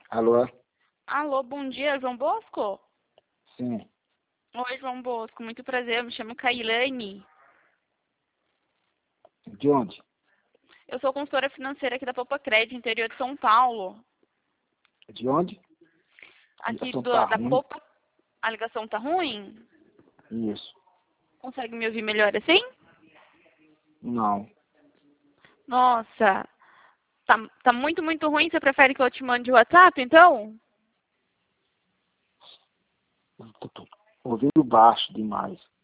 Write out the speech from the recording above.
Alô? Alô, bom dia, João Bosco? Sim. Oi, João Bosco, muito prazer, eu me chamo Kailane. De onde? Eu sou consultora financeira aqui da Poupa Crédito, interior de São Paulo. De onde? A Aqui ligação tá da ruim. Poupa... A ligação tá ruim? Isso. Consegue me ouvir melhor assim? Não. Nossa, tá muito, muito ruim. Você prefere que eu te mande o WhatsApp, então? Tô ouvindo baixo demais.